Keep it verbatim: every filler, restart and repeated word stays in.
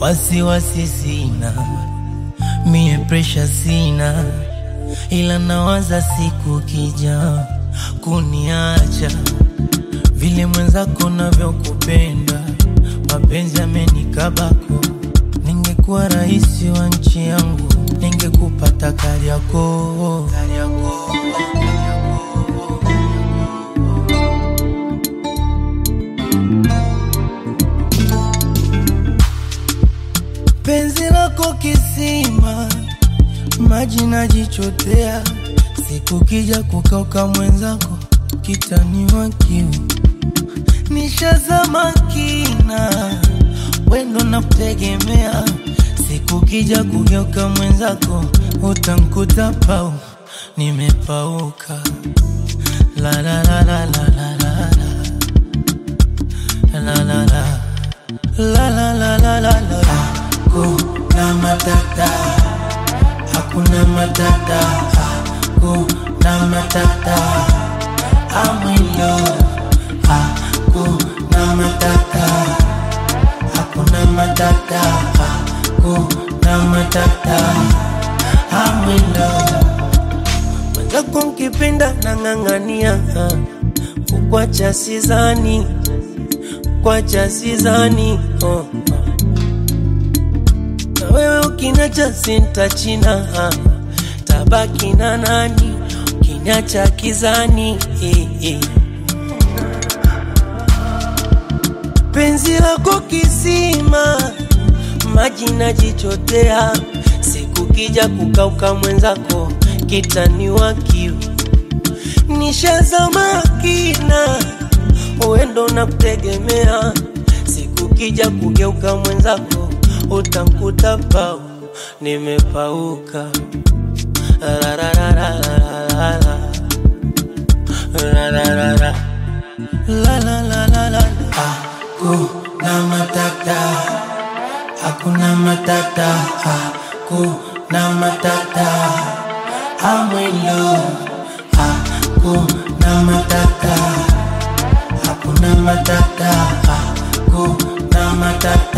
wasiwasi sina, mie pressure sina, ila nawaza siku kija kuniacha, vile mwenzako navyokupenda, mapenzi yamenikabako. Ningekuwa raisi wa nchi yangu, ningekupata Kariakoo, Kariakoo. Penzi lako kisima, maji najichotea, siku kija kukauka mwenzako, kitaniwa kiu. Nishazama kina, wendo na kutegemea, siku kija kugeuka mwenzako, utankuta pau, nimepauka. La la la la la la la la la la la la la la la la. Hakuna matata, hakuna matata, hakuna matata, I'm in love. Hakuna matata, hakuna matata, hakuna matata, I'm in love. Mwenzako nkipenda nang'ang'ania, kukwacha sizani, kukwacha sizani, oh. Wewe ukiniacha sintachina, tabaki na nani? Ukiniacha kizani, eh, eh. Penzi lako kisima, maji najichotea, siku kija kukauka mwenzako, kitaniwa kiu. Nishazama kina, wendo na kutegemea, siku kija kugeuka mwenzako, utankuta pau, nimepauka. La la la la la la la la la la la la la la la la. Hakuna matata, hakuna matata, hakuna matata, I'm in love. Hakuna matata, hakuna matata, hakuna matata.